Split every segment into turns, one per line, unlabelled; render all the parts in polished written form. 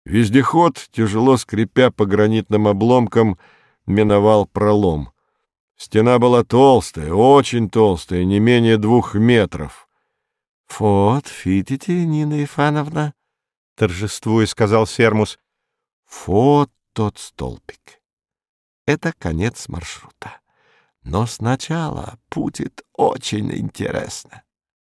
Вездеход, тяжело скрипя по гранитным обломкам, миновал пролом. Стена была толстая, очень толстая, не менее 2 метров.
— Вот, видите, Нина Ифановна, — торжествуя сказал Сермус, — вот тот столбик. Это конец маршрута. Но сначала будет очень интересно.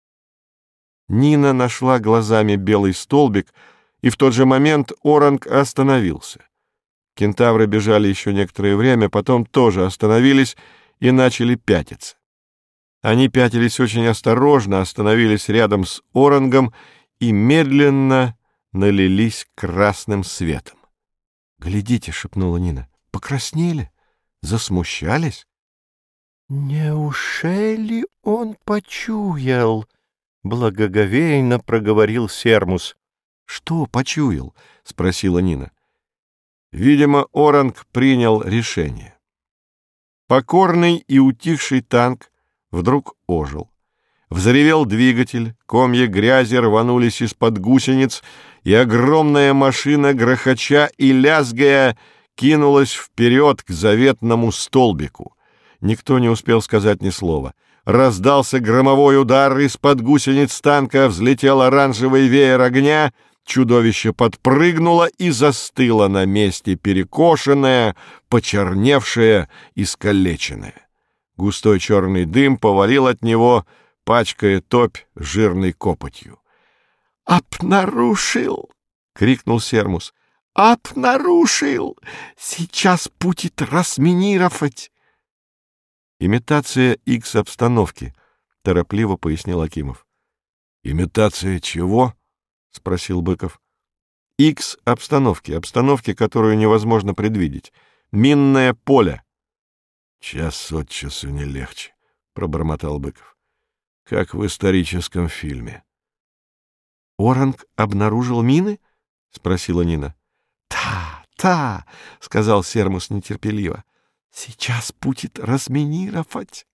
Нина нашла глазами белый столбик, и в тот же момент Оранг остановился. Кентавры бежали еще некоторое время, потом тоже остановились и начали пятиться. Они пятились очень осторожно, остановились рядом с Орангом и медленно налились красным светом. — Глядите, — шепнула Нина, — покраснели, засмущались.
— Неужели он почуял? — благоговейно проговорил Сермус.
— Что почуял? — спросила Нина. Видимо, Оранг принял решение. Покорный и утихший танк вдруг ожил. Взревел двигатель, комья грязи рванулись из-под гусениц, и огромная машина, грохоча и лязгая, кинулась вперед к заветному столбику. Никто не успел сказать ни слова. Раздался громовой удар, из-под гусениц танка взлетел оранжевый веер огня, чудовище подпрыгнуло и застыло на месте, перекошенное, почерневшее, искалеченное. Густой черный дым повалил от него, пачкая топь жирной копотью. — Обнарушил! — крикнул Сермус. — Обнарушил! Сейчас будет разминировать! — Имитация Х-обстановки, — торопливо пояснил Акимов. — Имитация чего? — спросил Быков. — Х-обстановки, обстановки, которую невозможно предвидеть. Минное поле. — Час от часу не легче, — пробормотал Быков. — Как в историческом фильме. — Оранг обнаружил мины? — спросила Нина. — Да, — сказал Сермус нетерпеливо. — Сейчас будет разминировать.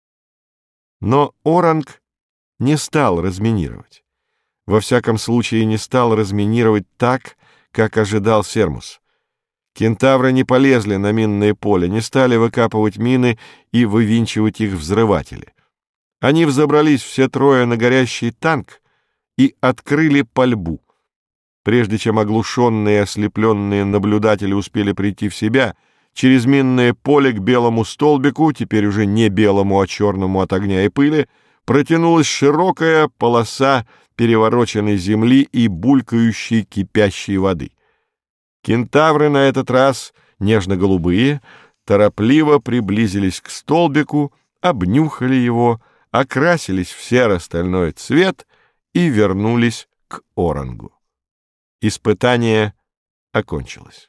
Но Оранг не стал разминировать. Во всяком случае, не стал разминировать так, как ожидал Сермус. Кентавры не полезли на минное поле, не стали выкапывать мины и вывинчивать их взрыватели. Они взобрались все трое на горящий танк и открыли пальбу. Прежде чем оглушенные и ослепленные наблюдатели успели прийти в себя, через минное поле к белому столбику, теперь уже не белому, а черному от огня и пыли, протянулась широкая полоса перевороченной земли и булькающей кипящей воды. Кентавры на этот раз, нежно-голубые, торопливо приблизились к столбику, обнюхали его, окрасились в серо-стальной цвет и вернулись к Орангу. Испытание окончилось.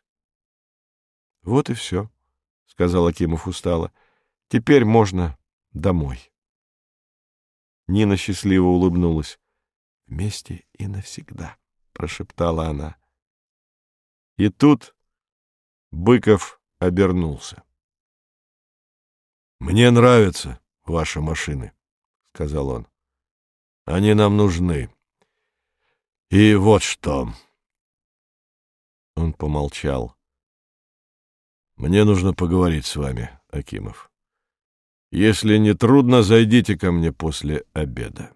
— Вот и все, — сказал Акимов устало. — Теперь можно домой. Нина счастливо улыбнулась. — Вместе и навсегда, — прошептала она. И тут Быков обернулся. — Мне нравятся ваши машины, — сказал он. — Они нам нужны. И вот что... Он помолчал. — Мне нужно поговорить с вами, Акимов. Если не трудно, зайдите ко мне после обеда.